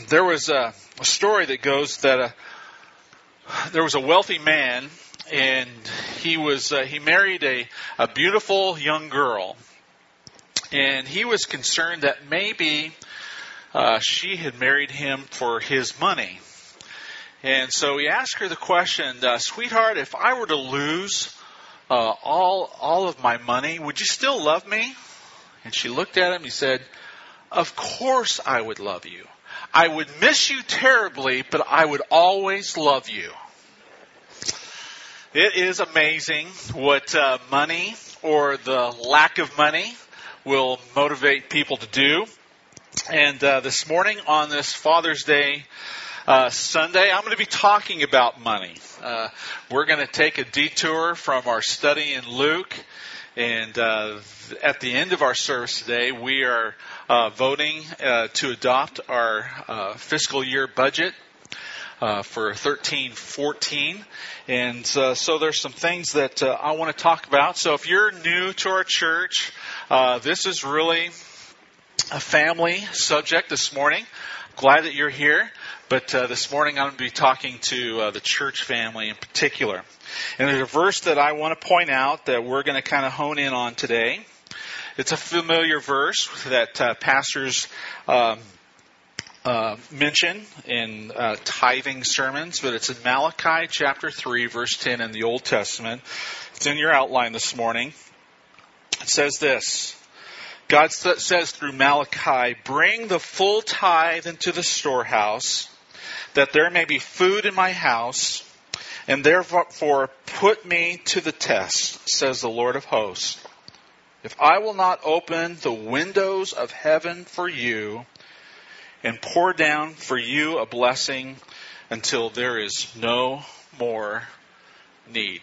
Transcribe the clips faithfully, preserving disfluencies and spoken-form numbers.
there was a, a story that goes that a, there was a wealthy man, and he was uh, he married a, a beautiful young girl, and he was concerned that maybe uh, she had married him for his money. And so he asked her the question, uh, sweetheart, if I were to lose uh, all all of my money, would you still love me? And she looked at him. He said, of course I would love you. I would miss you terribly, but I would always love you. It is amazing what uh, money or the lack of money will motivate people to do. And uh, this morning on this Father's Day Uh, Sunday, I'm going to be talking about money. Uh, we're going to take a detour from our study in Luke, and uh, at the end of our service today, we are uh, voting uh, to adopt our uh, fiscal year budget uh, for thirteen fourteen, and uh, so there's some things that uh, I want to talk about. So if you're new to our church, uh, this is really a family subject this morning. Glad that you're here. But uh, this morning I'm going to be talking to uh, the church family in particular. And there's a verse that I want to point out that we're going to kind of hone in on today. It's a familiar verse that uh, pastors um, uh, mention in uh, tithing sermons, but it's in Malachi chapter three, verse ten in the Old Testament. It's in your outline this morning. It says this. God says through Malachi, bring the full tithe into the storehouse, that there may be food in my house, and therefore put me to the test, says the Lord of hosts. If I will not open the windows of heaven for you, and pour down for you a blessing until there is no more need.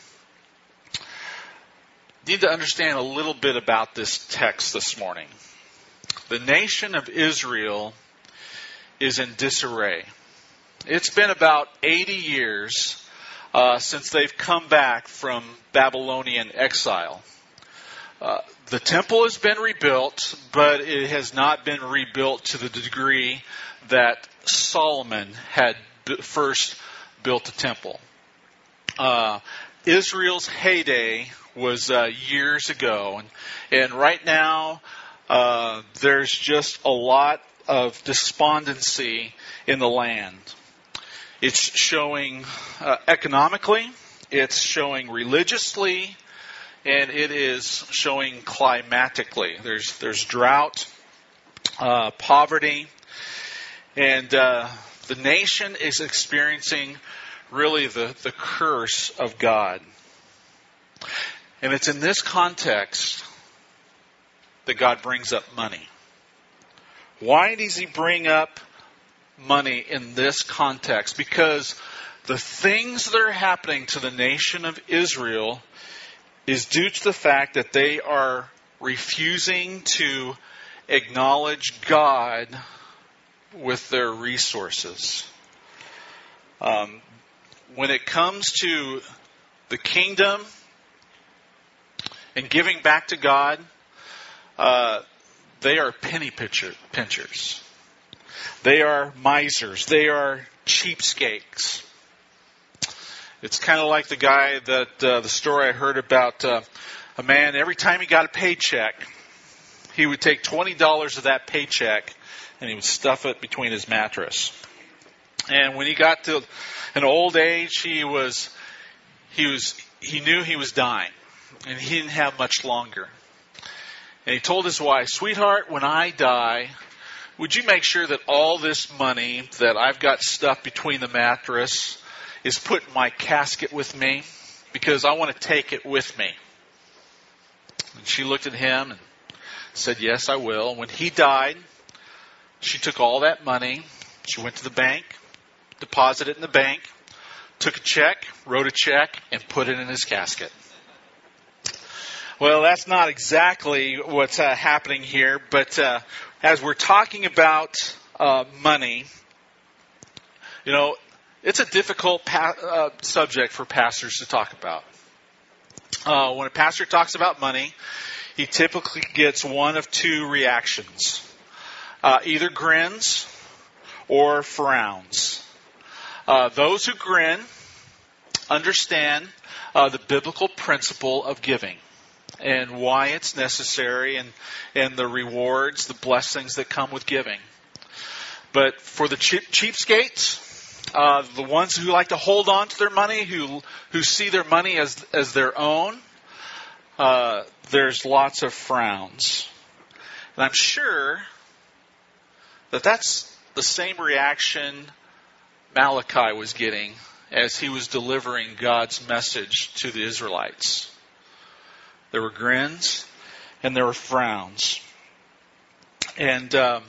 Need to understand a little bit about this text this morning. The nation of Israel is in disarray. It's been about eighty years uh, since they've come back from Babylonian exile. Uh, the temple has been rebuilt, but it has not been rebuilt to the degree that Solomon had b- first built the temple. Uh, Israel's heyday was uh, years ago, and, and right now uh, there's just a lot of despondency in the land. It's showing uh, economically, it's showing religiously, and it is showing climatically. There's there's drought, uh, poverty, and uh, the nation is experiencing really the, the curse of God. And it's in this context that God brings up money. Why does He bring up money in this context? Because the things that are happening to the nation of Israel is due to the fact that they are refusing to acknowledge God with their resources. Um, when it comes to the kingdom and giving back to God, uh, they are penny pincher, pinchers. They are misers. They are cheapskates. It's kind of like the guy that, uh, the story I heard about, uh, a man, every time he got a paycheck, he would take twenty dollars of that paycheck and he would stuff it between his mattress. And when he got to an old age, he was, he was, he knew he was dying. And he didn't have much longer. And he told his wife, sweetheart, when I die, would you make sure that all this money that I've got stuffed between the mattress is put in my casket with me? Because I want to take it with me. And she looked at him and said, yes, I will. When he died, she took all that money. She went to the bank, deposited it in the bank, took a check, wrote a check, and put it in his casket. Well, that's not exactly what's uh, happening here, but uh, as we're talking about uh, money, you know, it's a difficult pa- uh, subject for pastors to talk about. Uh, when a pastor talks about money, he typically gets one of two reactions. Uh, either grins or frowns. Uh, those who grin understand uh, the biblical principle of giving and why it's necessary, and, and the rewards, the blessings that come with giving. But for the cheap, cheapskates, uh, the ones who like to hold on to their money, who who see their money as as their own, uh, there's lots of frowns. And I'm sure that that's the same reaction Malachi was getting as he was delivering God's message to the Israelites. There were grins and there were frowns. And um,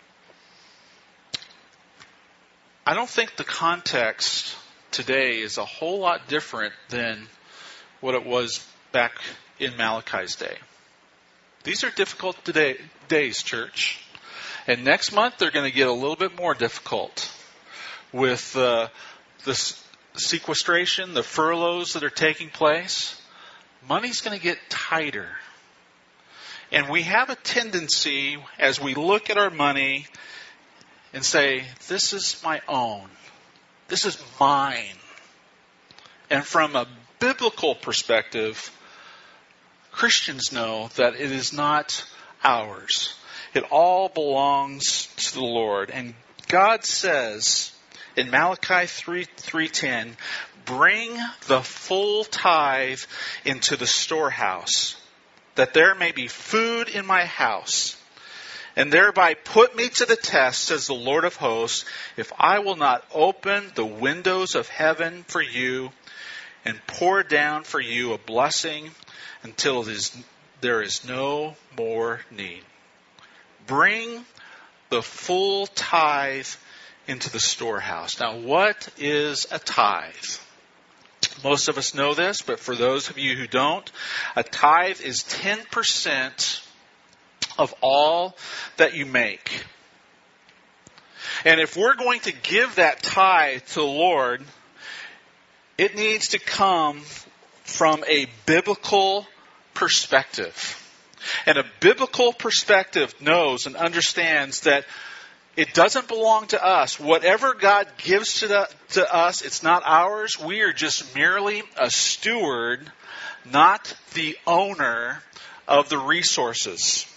I don't think the context today is a whole lot different than what it was back in Malachi's day. These are difficult today, days, church. And next month they're going to get a little bit more difficult with uh, the sequestration, the furloughs that are taking place. Money's going to get tighter. And we have a tendency, as we look at our money, and say, this is my own. This is mine. And from a biblical perspective, Christians know that it is not ours. It all belongs to the Lord. And God says in Malachi three ten, bring the full tithe into the storehouse, that there may be food in my house, and thereby put me to the test, says the Lord of hosts, if I will not open the windows of heaven for you and pour down for you a blessing until it is, there is no more need. Bring the full tithe into the storehouse. Now, what is a tithe? Most of us know this, but for those of you who don't, a tithe is ten percent of all that you make. And if we're going to give that tithe to the Lord, it needs to come from a biblical perspective. And a biblical perspective knows and understands that it doesn't belong to us. Whatever God gives to, the, to us, it's not ours. We are just merely a steward, not the owner of the resources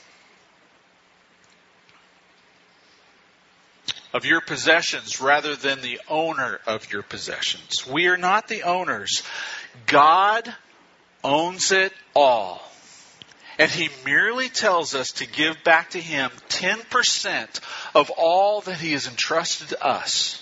of your possessions, rather than the owner of your possessions. We are not the owners. God owns it all. And He merely tells us to give back to Him ten percent of all that He has entrusted to us.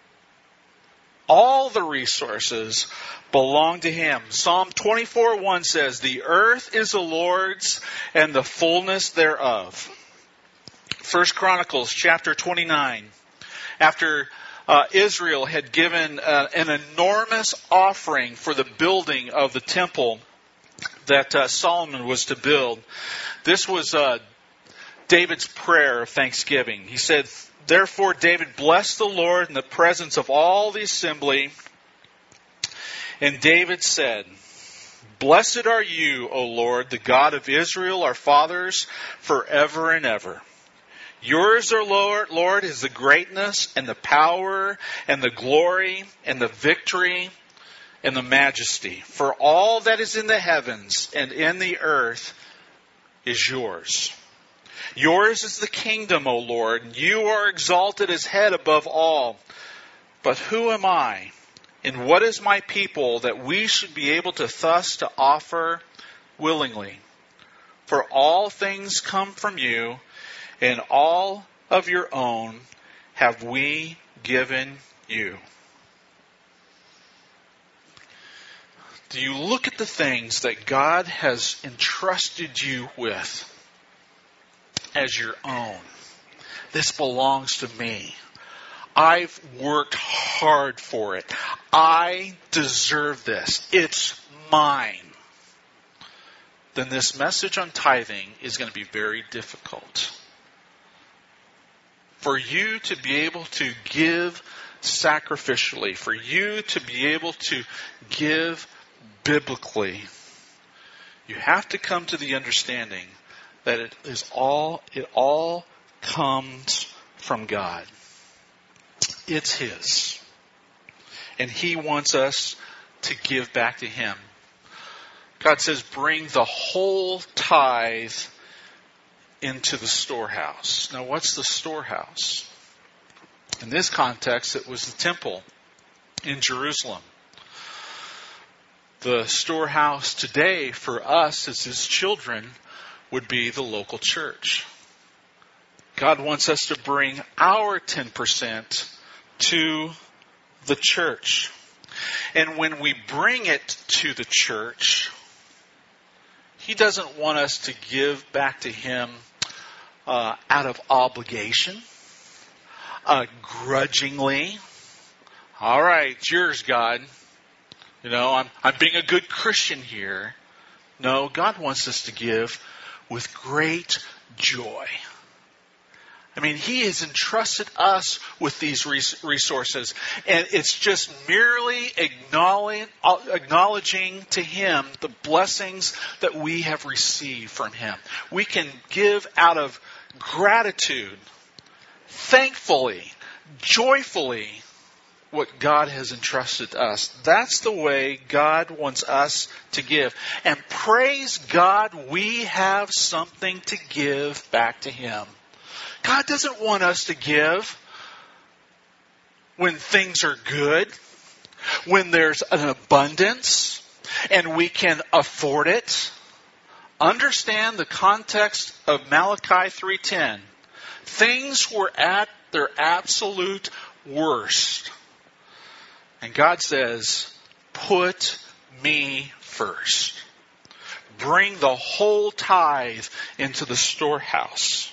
All the resources belong to Him. Psalm twenty-four one says, the earth is the Lord's and the fullness thereof. First Chronicles chapter twenty-nine. After uh, Israel had given uh, an enormous offering for the building of the temple that uh, Solomon was to build, this was uh, David's prayer of thanksgiving. He said, therefore David blessed the Lord in the presence of all the assembly. And David said, blessed are you, O Lord, the God of Israel, our fathers, forever and ever. Yours, O Lord, Lord, is the greatness and the power and the glory and the victory and the majesty. For all that is in the heavens and in the earth is yours. Yours is the kingdom, O Lord, and you are exalted as head above all. But who am I, and what is my people, that we should be able to thus to offer willingly? For all things come from you, and all of your own have we given you. Do you look at the things that God has entrusted you with as your own? This belongs to me. I've worked hard for it. I deserve this. It's mine. Then this message on tithing is going to be very difficult. For you to be able to give sacrificially, for you to be able to give biblically, you have to come to the understanding that it is all, it all comes from God. It's His. And He wants us to give back to Him. God says, bring the whole tithe into the storehouse. Now, what's the storehouse? In this context, it was the temple in Jerusalem. The storehouse today for us as His children would be the local church. God wants us to bring our ten percent to the church. And when we bring it to the church, He doesn't want us to give back to Him uh, out of obligation, uh, grudgingly. All right, it's yours, God. You know, I'm I'm being a good Christian here. No, God wants us to give with great joy. I mean, He has entrusted us with these resources, and it's just merely acknowledging, acknowledging to Him the blessings that we have received from Him. We can give out of gratitude, thankfully, joyfully, what God has entrusted us. That's the way God wants us to give. And praise God, we have something to give back to Him. God doesn't want us to give when things are good, when there's an abundance, and we can afford it. Understand the context of Malachi three ten. Things were at their absolute worst. And God says, put me first. Bring the whole tithe into the storehouse.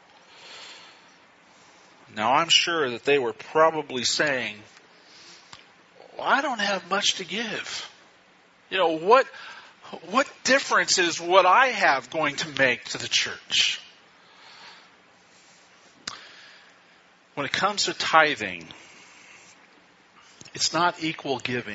Now, I'm sure that they were probably saying, well, I don't have much to give. You know, what, what difference is what I have going to make to the church? When it comes to tithing, it's not equal giving.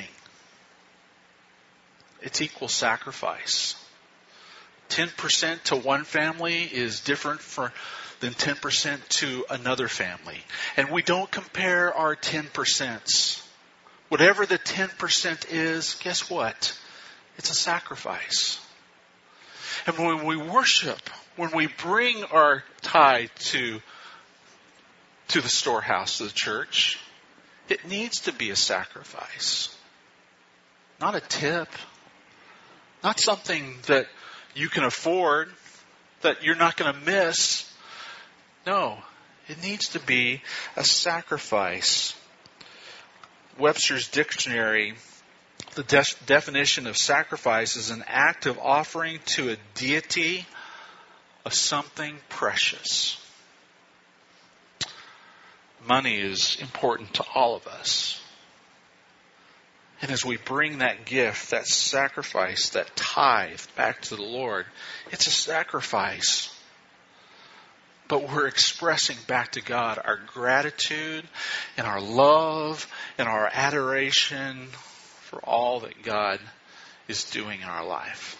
It's equal sacrifice. ten percent to one family is different for, than ten percent to another family. And we don't compare our ten percents. Whatever the ten percent is, guess what? It's a sacrifice. And when we worship, when we bring our tithe to, to the storehouse of the church, it needs to be a sacrifice. Not a tip. Not something that you can afford, that you're not going to miss. No, it needs to be a sacrifice. Webster's Dictionary, the de- definition of sacrifice is an act of offering to a deity of something precious. Money is important to all of us. And as we bring that gift, that sacrifice, that tithe back to the Lord, it's a sacrifice. But we're expressing back to God our gratitude and our love and our adoration for all that God is doing in our life.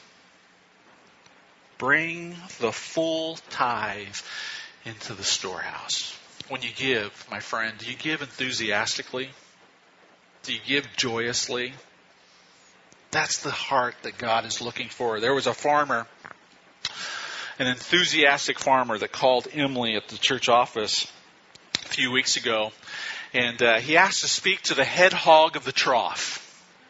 Bring the full tithe into the storehouse. When you give, my friend, do you give enthusiastically? Do you give joyously? That's the heart that God is looking for. There was a farmer, an enthusiastic farmer that called Emily at the church office a few weeks ago. And uh, he asked to speak to the head hog of the trough.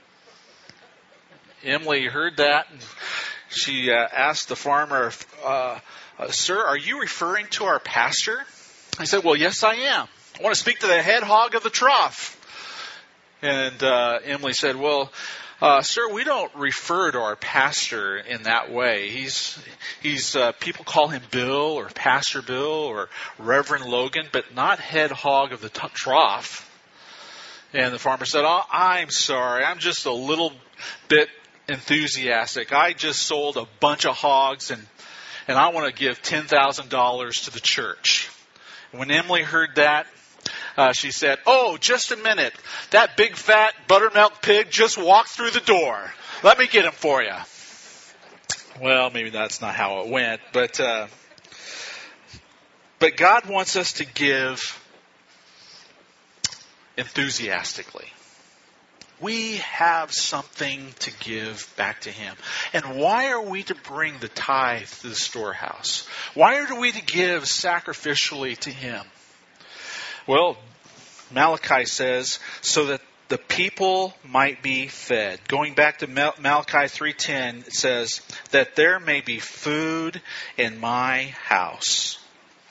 Emily heard that and she uh, asked the farmer, uh, uh, Sir, are you referring to our pastor? I said, well, yes, I am. I want to speak to the head hog of the trough. And uh, Emily said, well, uh, sir, we don't refer to our pastor in that way. He's, he's uh, people call him Bill or Pastor Bill or Reverend Logan, but not head hog of the t- trough. And the farmer said, oh, I'm sorry. I'm just a little bit enthusiastic. I just sold a bunch of hogs and, and I want to give ten thousand dollars to the church. When Emily heard that, uh, she said, oh, just a minute. That big fat buttermilk pig just walked through the door. Let me get him for you. Well, maybe that's not how it went, but uh, but God wants us to give enthusiastically. We have something to give back to Him. And why are we to bring the tithe to the storehouse? Why are we to give sacrificially to Him? Well, Malachi says, so that the people might be fed. Going back to Malachi three ten, it says, that there may be food in my house.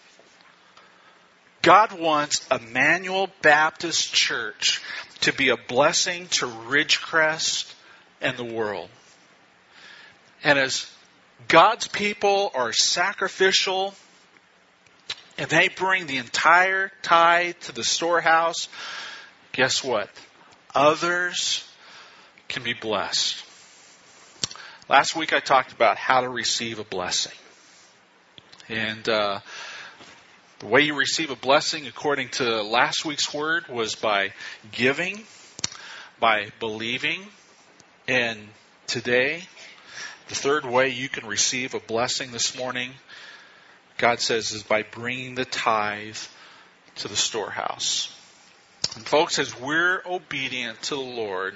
God wants Emmanuel Baptist Church to be a blessing to Ridgecrest and the world. And as God's people are sacrificial and they bring the entire tithe to the storehouse, guess what? Others can be blessed. Last week I talked about how to receive a blessing. And uh, the way you receive a blessing, according to last week's word, was by giving, by believing. And today, the third way you can receive a blessing this morning, God says, is by bringing the tithe to the storehouse. And folks, as we're obedient to the Lord,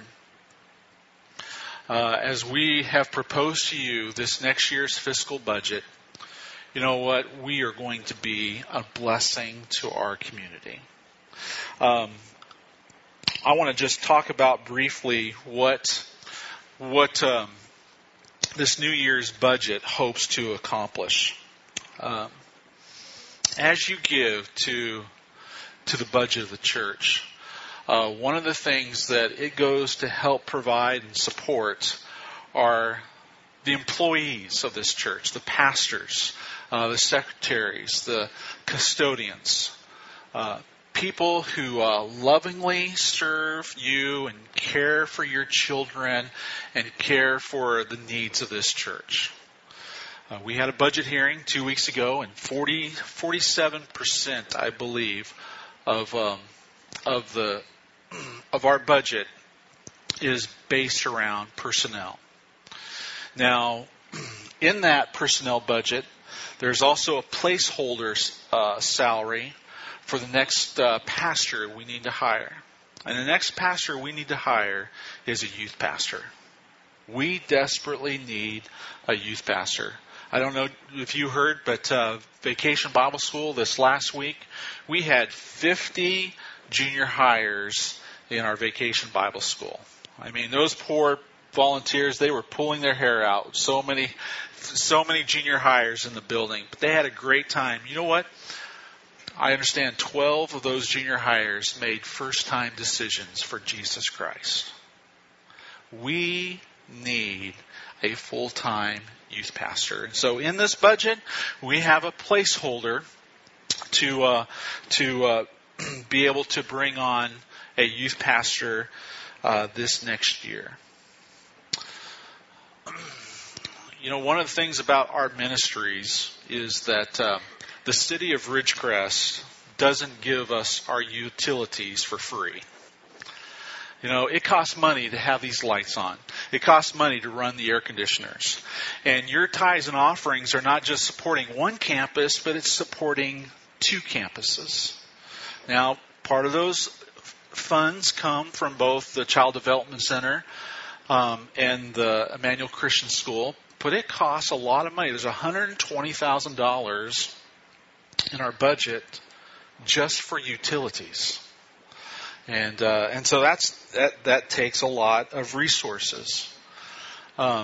uh, as we have proposed to you this next year's fiscal budget, you know what? We are going to be a blessing to our community. Um, I want to just talk about briefly what what um, this New Year's budget hopes to accomplish. Um, as you give to to the budget of the church, uh, one of the things that it goes to help provide and support are the employees of this church, the pastors, uh, the secretaries, the custodians, uh, people who uh, lovingly serve you and care for your children and care for the needs of this church. Uh, we had a budget hearing two weeks ago, and forty, forty-seven percent, I believe, of um, of the of our budget is based around personnel. Now, in that personnel budget, there's also a placeholder uh, salary for the next uh, pastor we need to hire. And the next pastor we need to hire is a youth pastor. We desperately need a youth pastor. I don't know if you heard, but uh, Vacation Bible School this last week, we had fifty junior hires in our Vacation Bible School. I mean, those poor volunteers, they were pulling their hair out. So many, so many junior hires in the building, but they had a great time. You know what? I understand twelve of those junior hires made first-time decisions for Jesus Christ. We need a full-time youth pastor. And so in this budget, we have a placeholder to uh, to uh, be able to bring on a youth pastor uh, this next year. You know, one of the things about our ministries is that uh, the city of Ridgecrest doesn't give us our utilities for free. You know, it costs money to have these lights on. It costs money to run the air conditioners. And your tithes and offerings are not just supporting one campus, but it's supporting two campuses. Now, part of those funds come from both the Child Development Center um, and the Emmanuel Christian School, but it costs a lot of money. There's one hundred twenty thousand dollars in our budget just for utilities. And uh, and so that's that that takes a lot of resources. Um,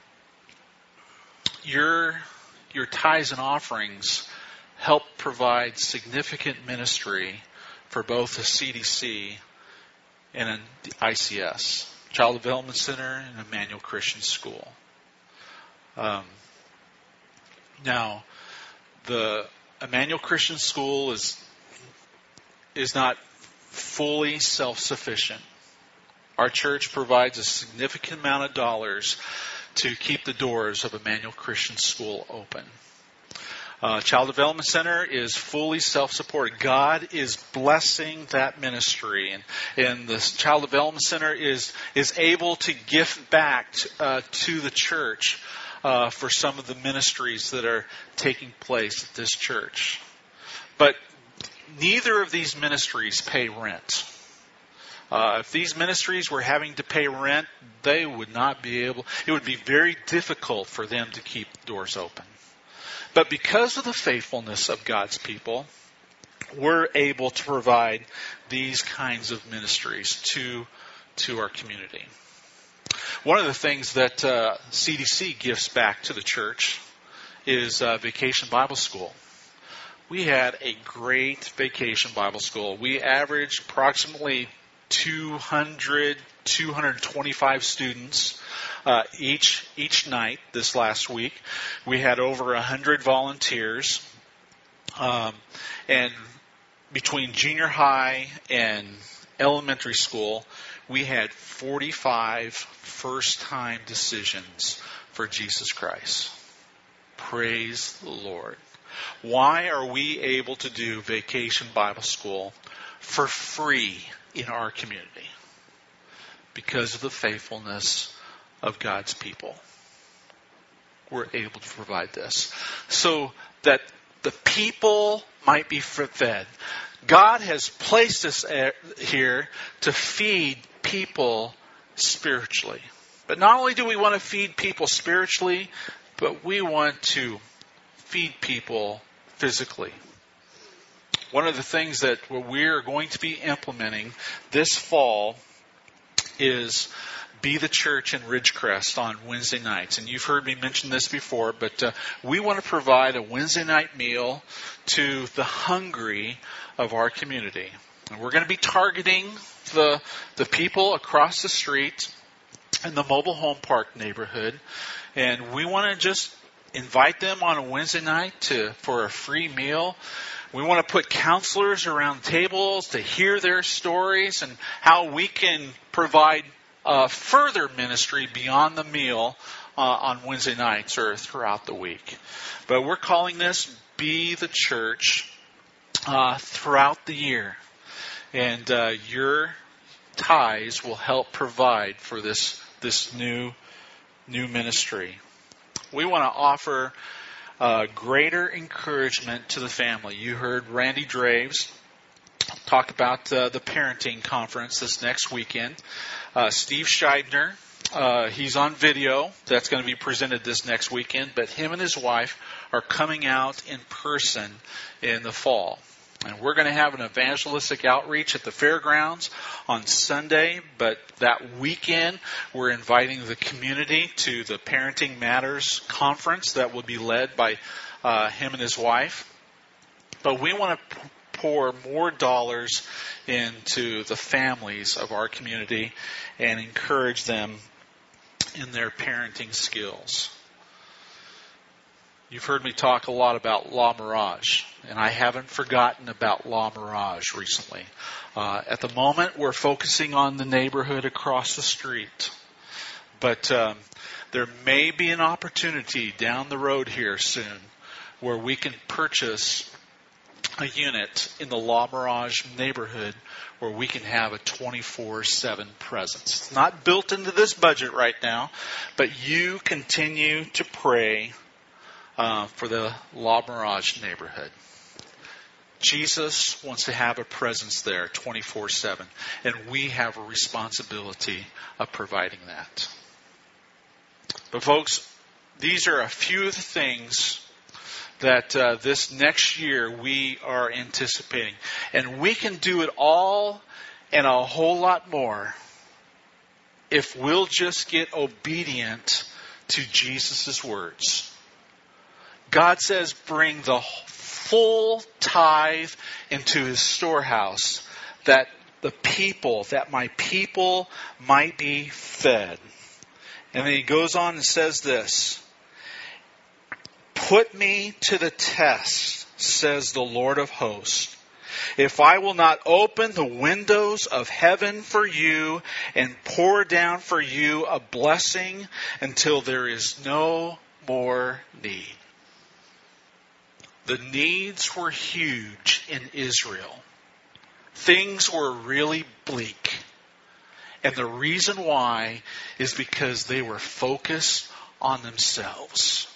your your tithes and offerings help provide significant ministry for both the C D C and the I C S, Child Development Center and Emmanuel Christian School. Um, now, the Emmanuel Christian School is is not fully self-sufficient. Our church provides a significant amount of dollars to keep the doors of Emmanuel Christian School open. Uh, Child Development Center is fully self-supported. God is blessing that ministry, and, and the Child Development Center is is able to give back to, uh, to the church uh, for some of the ministries that are taking place at this church. But neither of these ministries pay rent. Uh, if these ministries were having to pay rent, they would not be able, it would be very difficult for them to keep doors open. But because of the faithfulness of God's people, we're able to provide these kinds of ministries to, to our community. One of the things that uh, C D C gives back to the church is uh, Vacation Bible School. We had a great Vacation Bible School. We averaged approximately two hundred, two hundred twenty-five students uh, each each night this last week. We had over one hundred volunteers. Um, and between junior high and elementary school, we had forty-five first-time decisions for Jesus Christ. Praise the Lord. Why are we able to do Vacation Bible School for free in our community? Because of the faithfulness of God's people. We're able to provide this so that the people might be fed. God has placed us here to feed people spiritually. But not only do we want to feed people spiritually, but we want to feed people physically. One of the things that we're going to be implementing this fall is Be the Church in Ridgecrest on Wednesday nights. And you've heard me mention this before, but uh, we want to provide a Wednesday night meal to the hungry of our community. And we're going to be targeting the, the people across the street in the mobile home park neighborhood. And we want to just invite them on a Wednesday night to for a free meal. We want to put counselors around tables to hear their stories and how we can provide uh, further ministry beyond the meal uh, on Wednesday nights or throughout the week. But we're calling this Be the Church uh, throughout the year. And uh, your tithes will help provide for this this new new ministry. We want to offer uh, greater encouragement to the family. You heard Randy Draves talk about uh, the parenting conference this next weekend. Uh, Steve Scheibner, uh, he's on video. That's going to be presented this next weekend. But him and his wife are coming out in person in the fall. And we're going to have an evangelistic outreach at the fairgrounds on Sunday. But that weekend, we're inviting the community to the Parenting Matters conference that will be led by uh, him and his wife. But we want to pour more dollars into the families of our community and encourage them in their parenting skills. You've heard me talk a lot about La Mirage, and I haven't forgotten about La Mirage recently. Uh, at the moment, we're focusing on the neighborhood across the street. But um, there may be an opportunity down the road here soon where we can purchase a unit in the La Mirage neighborhood where we can have a twenty-four seven presence. It's not built into this budget right now, but you continue to pray Uh, for the La Mirage neighborhood. Jesus wants to have a presence there twenty-four seven, and we have a responsibility of providing that. But folks, these are a few of the things that uh, this next year we are anticipating. And we can do it all and a whole lot more if we'll just get obedient to Jesus' words. God says, bring the full tithe into his storehouse, that the people, that my people might be fed. And then he goes on and says this, put me to the test, says the Lord of hosts, if I will not open the windows of heaven for you and pour down for you a blessing until there is no more need. The needs were huge in Israel. Things were really bleak. And the reason why is because they were focused on themselves.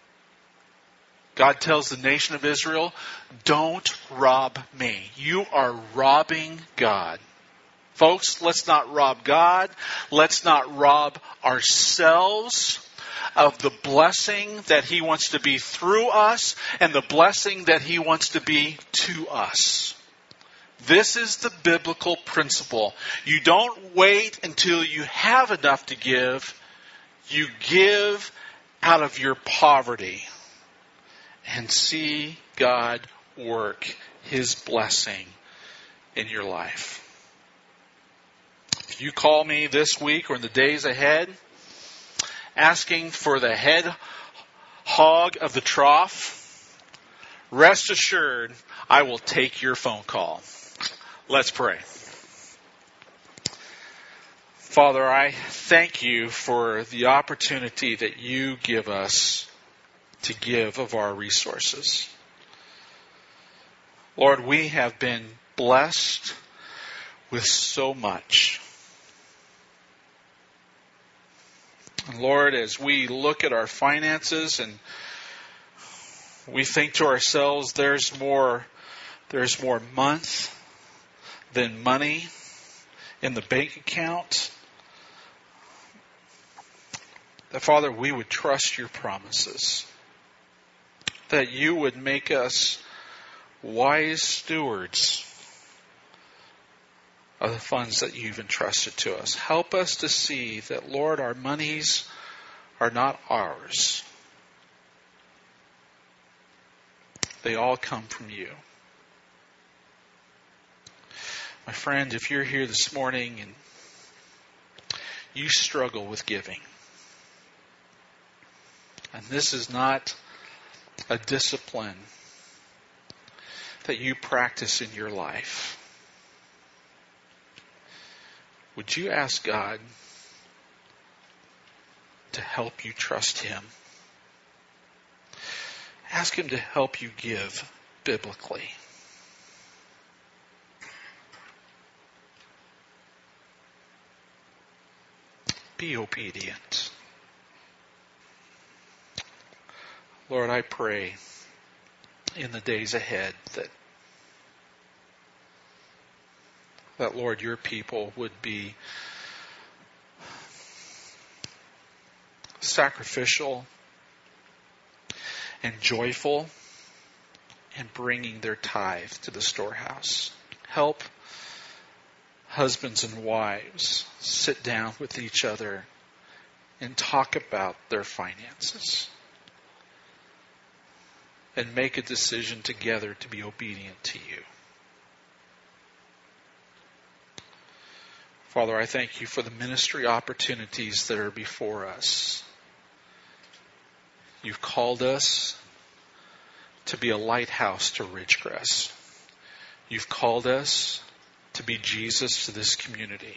God tells the nation of Israel, don't rob me. You are robbing God. Folks, let's not rob God. Let's not rob ourselves of the blessing that He wants to be through us and the blessing that He wants to be to us. This is the biblical principle. You don't wait until you have enough to give. You give out of your poverty and see God work His blessing in your life. If you call me this week or in the days ahead, asking for the head hog of the trough, rest assured I will take your phone call. Let's pray. Father, I thank you for the opportunity that you give us to give of our resources. Lord, we have been blessed with so much. And Lord, as we look at our finances and we think to ourselves, there's more, there's more month than money in the bank account, that Father, we would trust your promises, that you would make us wise stewards of the funds that you've entrusted to us. Help us to see that, Lord, our monies are not ours. They all come from you. My friend, if you're here this morning and you struggle with giving, and this is not a discipline that you practice in your life, would you ask God to help you trust Him? Ask Him to help you give biblically. Be obedient. Lord, I pray in the days ahead that, that Lord, your people would be sacrificial and joyful in bringing their tithe to the storehouse. Help husbands and wives sit down with each other and talk about their finances and make a decision together to be obedient to you. Father, I thank you for the ministry opportunities that are before us. You've called us to be a lighthouse to Ridgecrest. You've called us to be Jesus to this community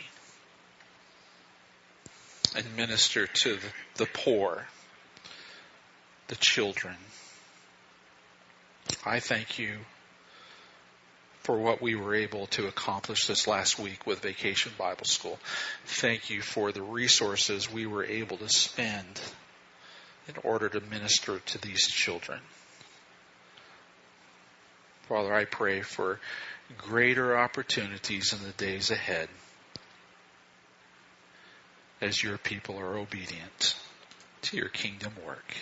and minister to the poor, the children. I thank you for what we were able to accomplish this last week with Vacation Bible School. Thank you for the resources we were able to spend in order to minister to these children. Father, I pray for greater opportunities in the days ahead as your people are obedient to your kingdom work.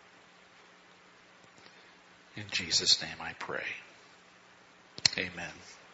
In Jesus' name I pray. Amen.